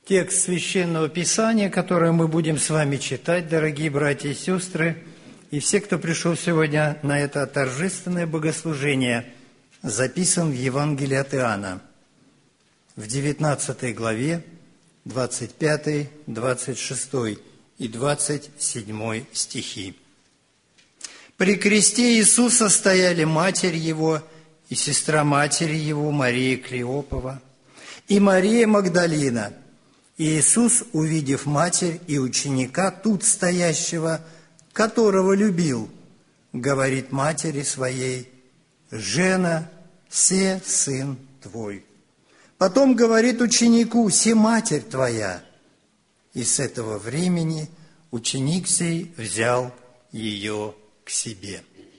Текст Священного Писания, который мы будем с вами читать, дорогие братья и сестры, и все, кто пришел сегодня на это торжественное богослужение, записан в Евангелии от Иоанна, в 19 главе, 25, 26 и 27 стихи. «При кресте Иисуса стояли матерь Его и сестра матери Его, Мария Клеопова, и Мария Магдалина. И Иисус, увидев матерь и ученика, тут стоящего, которого любил, говорит матери своей: «Жена, се сын твой». Потом говорит ученику: «Се матерь твоя». И с этого времени ученик сей взял ее к себе.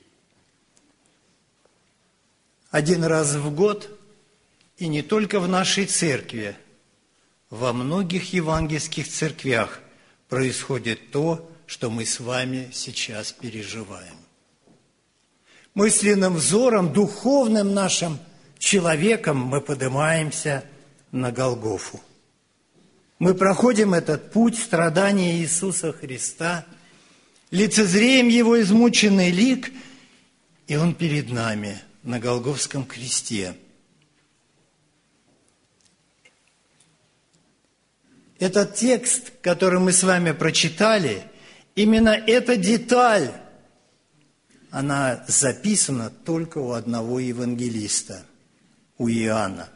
Один раз в год, и не только в нашей церкви, во многих евангельских церквях происходит то, что мы с вами сейчас переживаем. Мысленным взором, духовным нашим человеком мы поднимаемся на Голгофу. Мы проходим этот путь страдания Иисуса Христа, лицезреем Его измученный лик, и Он перед нами на Голгофском кресте. Этот текст, который мы с вами прочитали, именно эта деталь, она записана только у одного евангелиста, у Иоанна.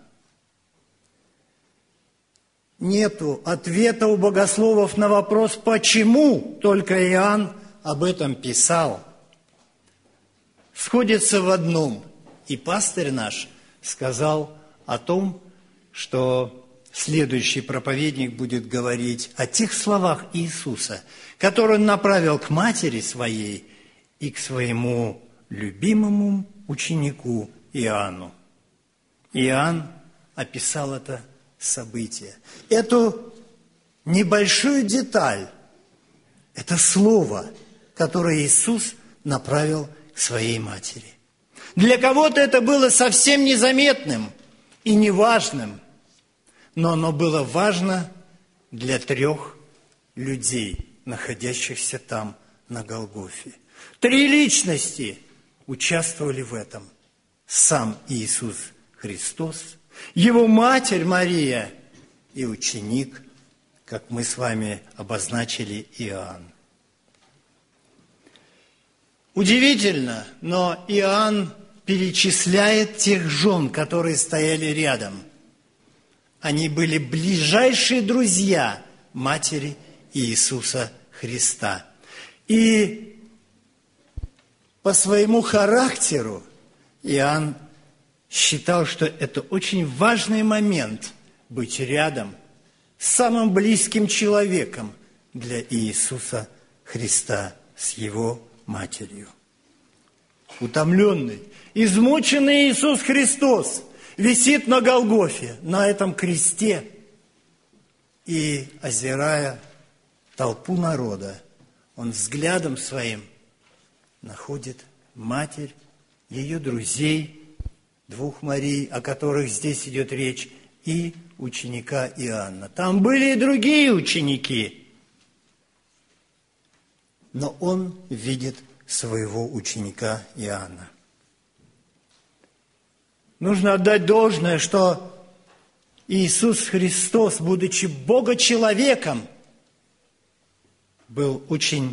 Нету ответа у богословов на вопрос, почему только Иоанн об этом писал. Сходится в одном. И пастырь наш сказал о том, что следующий проповедник будет говорить о тех словах Иисуса, которые Он направил к матери своей и к своему любимому ученику Иоанну. Иоанн описал это событие. Эту небольшую деталь, это слово, которое Иисус направил к своей матери. Для кого-то это было совсем незаметным и неважным, но оно было важно для 3 людей, находящихся там на Голгофе. 3 личности участвовали в этом. Сам Иисус Христос, Его матерь Мария и ученик, как мы с вами обозначили, Иоанн. Удивительно, но Иоанн перечисляет тех жен, которые стояли рядом. Они были ближайшие друзья матери Иисуса Христа. И по своему характеру Иоанн считал, что это очень важный момент быть рядом с самым близким человеком для Иисуса Христа, с Его матерью. Утомленный, измученный Иисус Христос висит на Голгофе, на этом кресте, и, озирая толпу народа, Он взглядом своим находит матерь, ее друзей, 2 Марий, о которых здесь идет речь, и ученика Иоанна. Там были и другие ученики, но Он видит своего ученика Иоанна. Нужно отдать должное, что Иисус Христос, будучи Бога-человеком, был очень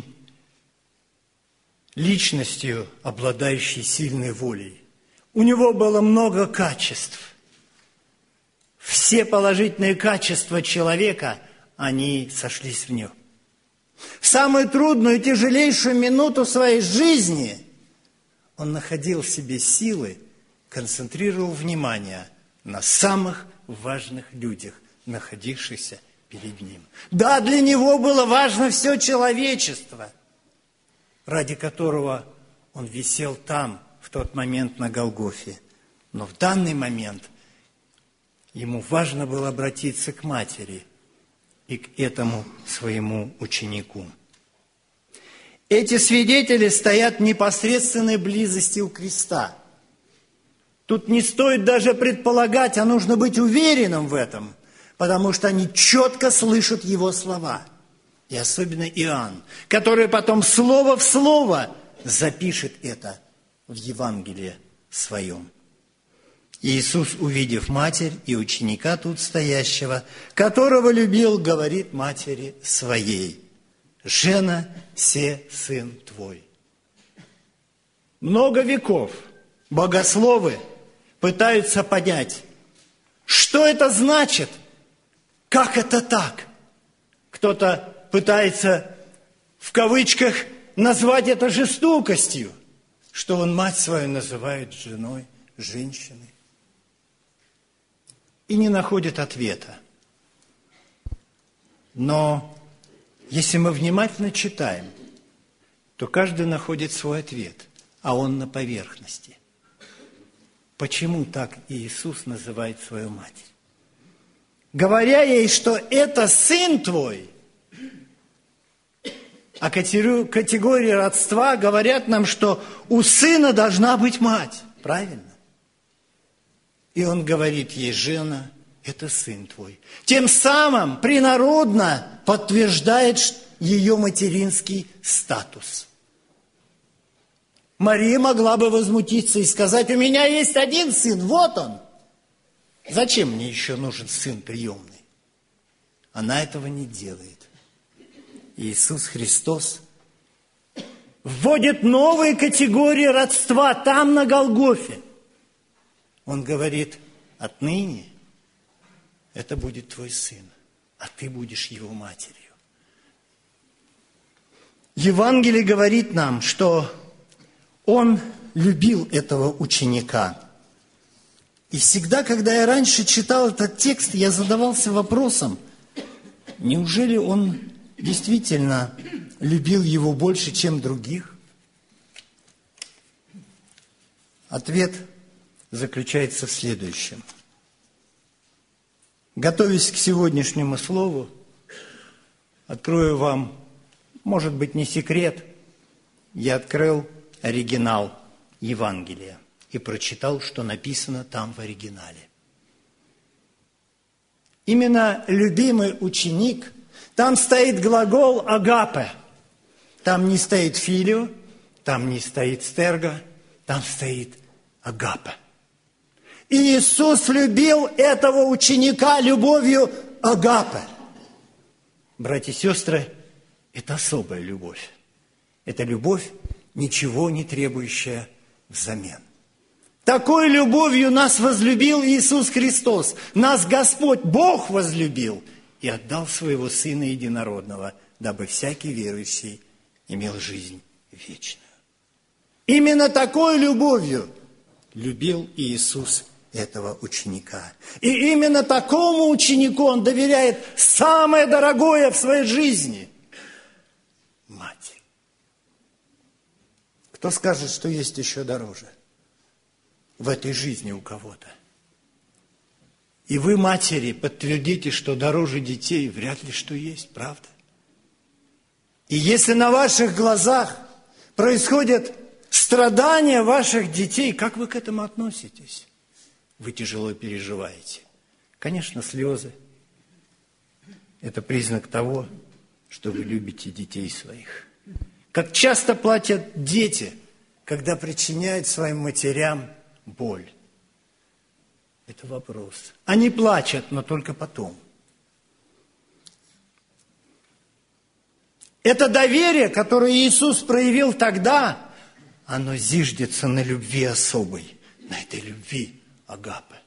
личностью, обладающей сильной волей. У Него было много качеств. Все положительные качества человека, они сошлись в Нем. В самую трудную и тяжелейшую минуту своей жизни Он находил в себе силы, концентрировал внимание на самых важных людях, находившихся перед Ним. Да, для Него было важно все человечество, ради которого Он висел там, в тот момент на Голгофе. Но в данный момент Ему важно было обратиться к матери и к этому своему ученику. Эти свидетели стоят в непосредственной близости у креста. Тут не стоит даже предполагать, а нужно быть уверенным в этом. потому что они четко слышат его слова. И особенно Иоанн, который потом слово в слово запишет это в Евангелии своем. Иисус, увидев матерь и ученика тут стоящего, которого любил, говорит матери своей: «Жена, се сын твой». Много веков богословы пытаются понять, что это значит, как это так. Кто-то пытается в кавычках назвать это жестокостью, что он мать свою называет женой, женщиной, и не находит ответа. Но если мы внимательно читаем, то каждый находит свой ответ, а он на поверхности. Почему так Иисус называет свою мать? Говоря ей, что это сын твой, а категории родства говорят нам, что у сына должна быть мать. Правильно? И он говорит ей: жена, это сын твой. Тем самым принародно подтверждает ее материнский статус. Мария могла бы возмутиться и сказать: у меня есть один сын, вот он. Зачем мне еще нужен сын приемный? Она этого не делает. Иисус Христос вводит новые категории родства там, на Голгофе. Он говорит: отныне это будет твой сын, а ты будешь его матерью. Евангелие говорит нам, что он любил этого ученика. И всегда, когда я раньше читал этот текст, я задавался вопросом: неужели он действительно любил его больше, чем других? Ответ заключается в следующем. Готовясь к сегодняшнему слову, открою вам, может быть, не секрет, я открыл оригинал Евангелия и прочитал, что написано там в оригинале. Именно любимый ученик, там стоит глагол агапе, там не стоит филио, там не стоит стерго, там стоит агапе. И Иисус любил этого ученика любовью агапе. Братья и сестры, это особая любовь. Это любовь, ничего не требующая взамен. Такой любовью нас возлюбил Иисус Христос. Нас Господь Бог возлюбил и отдал своего Сына Единородного, дабы всякий верующий имел жизнь вечную. Именно такой любовью любил Иисус этого ученика. И именно такому ученику он доверяет самое дорогое в своей жизни – мать. Кто скажет, что есть еще дороже в этой жизни у кого-то? И вы, матери, подтвердите, что дороже детей вряд ли что есть, правда? И если на ваших глазах происходят страдания ваших детей, как вы к этому относитесь? Вы тяжело переживаете. Конечно, слезы – это признак того, что вы любите детей своих. Как часто плачут дети, когда причиняют своим матерям боль. Это вопрос. Они плачут, но только потом. Это доверие, которое Иисус проявил тогда, оно зиждется на любви особой, на этой любви агапе.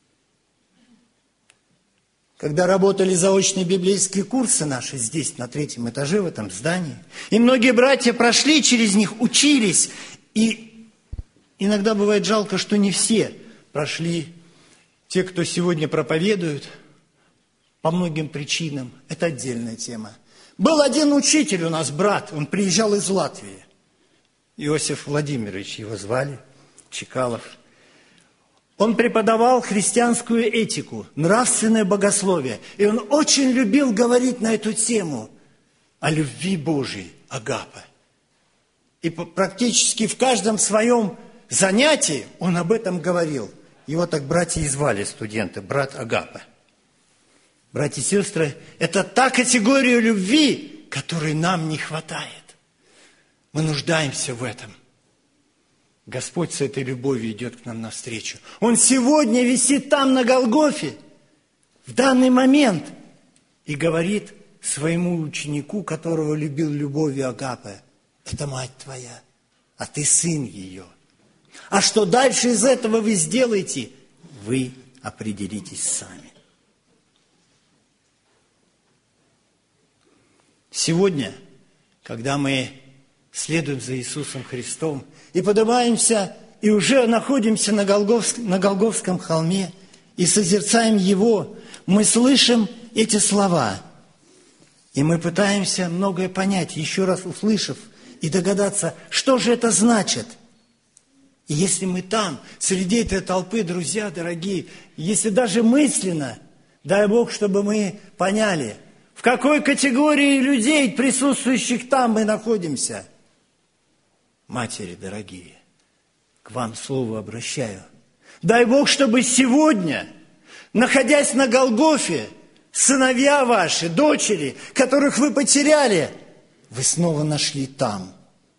Когда работали заочные библейские курсы наши здесь, на 3-м этаже, в этом здании, и многие братья прошли через них, учились, и иногда бывает жалко, что не все прошли. Те, кто сегодня проповедуют, по многим причинам, это отдельная тема. Был один учитель у нас, брат, он приезжал из Латвии. Иосиф Владимирович его звали, Чекалов. Он преподавал христианскую этику, нравственное богословие. И он очень любил говорить на эту тему о любви Божией, агапе. И практически в каждом своем занятии он об этом говорил. Его так братья и звали, студенты, брат Агапе. Братья и сестры, это та категория любви, которой нам не хватает. Мы нуждаемся в этом. Господь с этой любовью идет к нам навстречу. Он сегодня висит там, на Голгофе, в данный момент, и говорит своему ученику, которого любил любовью агапе: это мать твоя, а ты сын ее. А что дальше из этого вы сделаете, вы определитесь сами. Сегодня, когда мы следуем за Иисусом Христом и поднимаемся, и уже находимся на Голгофском холме, и созерцаем Его, мы слышим эти слова, и мы пытаемся многое понять, еще раз услышав, и догадаться, что же это значит. И если мы там, среди этой толпы, друзья дорогие, если даже мысленно, дай Бог, чтобы мы поняли, в какой категории людей, присутствующих там, мы находимся. Матери дорогие, к вам слово обращаю. Дай Бог, чтобы сегодня, находясь на Голгофе, сыновья ваши, дочери, которых вы потеряли, вы снова нашли там.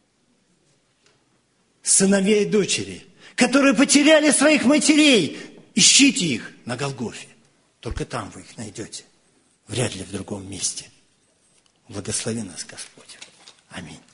Сыновья и дочери, которые потеряли своих матерей, ищите их на Голгофе. Только там вы их найдете. Вряд ли в другом месте. Благослови нас, Господь. Аминь.